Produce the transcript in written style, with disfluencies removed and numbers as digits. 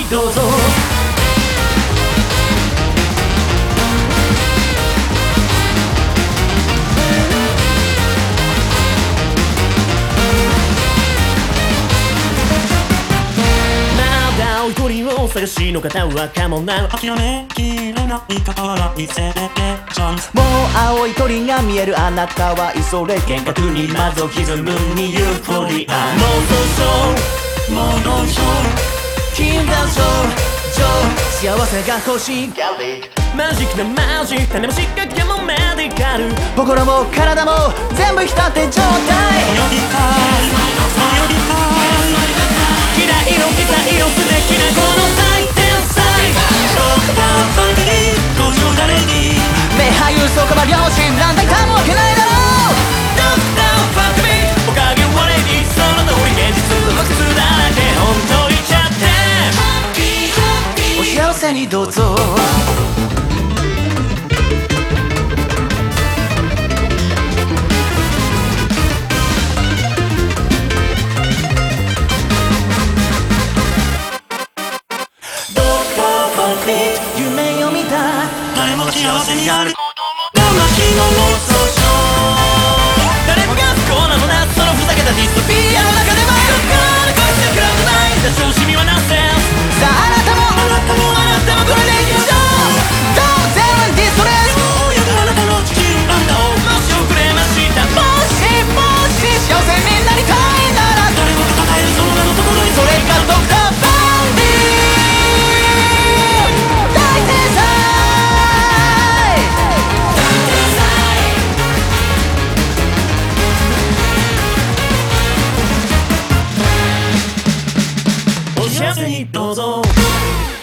にどうぞ。まだお一人をお探しの方はかもな。 諦めきれないから見せてチャンス。 もう青い鳥が見えるあなたは急れ幻覚にまず歪むにユーフォリア。 もうどうしよう禁断症状、幸せが欲しいマジックなマジック、種も仕掛けもメディカル。 心も体も全部浸って状態。 泳ぎたい泳ぎたい嫌いの痛いの素敵なこの最天才。 ドクターファミリーご冗談に名俳優そこま両親なんてかもわけないだろドクターファクミおかげ我にその通り現実無屈だらけ本当言っちゃってう。お幸せにどうぞ。夢読みた誰もが幸せになる生身の妄想症誰もが不幸なのなそのふざけたディストピアの中でもそこでこいつがクラウドナイン出し惜しみはナンセンス。 さああなたもこれでいきましょう。どうゼロディストレス。 そういうあなたの地球あなたをもし遅れましたもし幸せになりたいなら誰もが抱えるその名のところにそれがドクターファンディ大天才。 お幸せにどうぞ。